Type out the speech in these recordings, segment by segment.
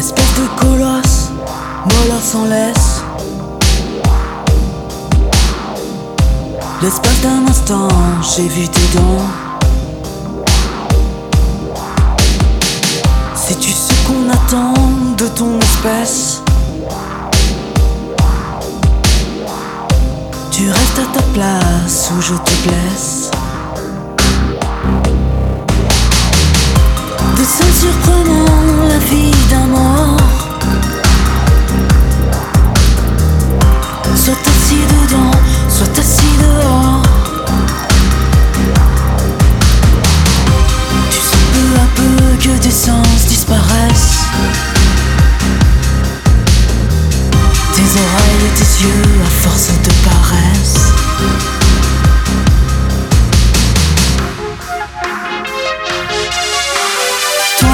Espèce de colosse, molard sans laisse. L'espace d'un instant, j'ai vu tes dents. Sais-tu ce qu'on attend de ton espèce? Tu restes à ta place ou je te blesse. Dessin surprenant la vie d'un mort. Soit assis dedans, soit assis dehors. Tu sens peu à peu que tes sens disparaissent. Tes oreilles et tes yeux à force de paresse. Toi,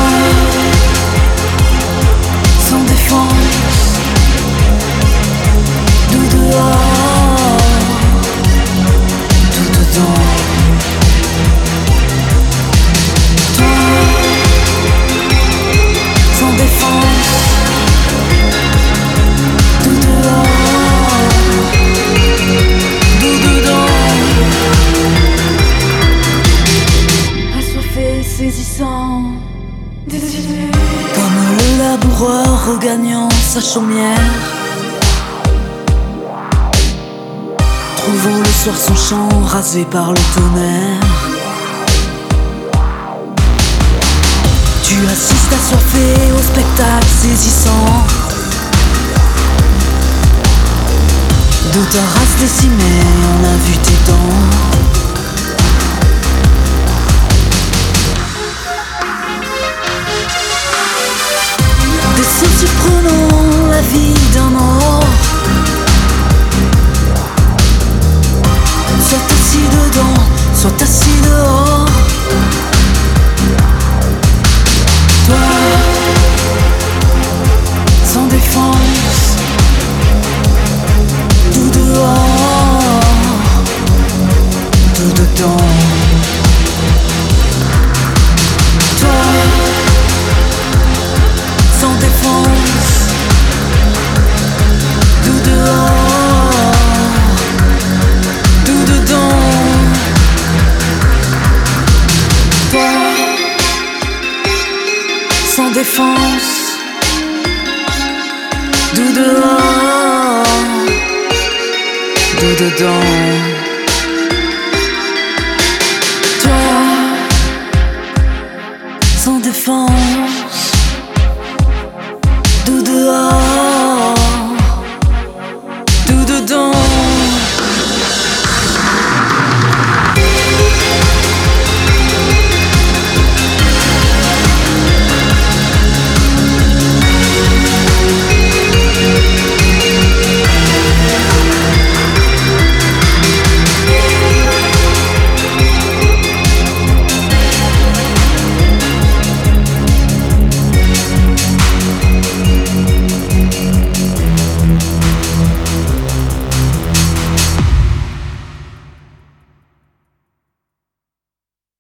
sans défense, nous dehors, tout dedans. Toi, sans défense, tout dehors, tout dedans. Assoiffé, saisissant, désiré. Comme le laboureur regagnant sa chaumière. Trouvant le soir son champ rasé par le tonnerre. Tu assistes assoiffé au spectacle saisissant de ta race décimée, on a vu tes dents. Dessin surprenant la vie d'un mort. Soit assis dedans, soit assis dehors. Toi, sans défense, tout dehors, tout dedans. Toi, sans défense, tout dehors, tout dedans. Toi, sans défense, tout dehors, tout dedans. Toi, sans défense.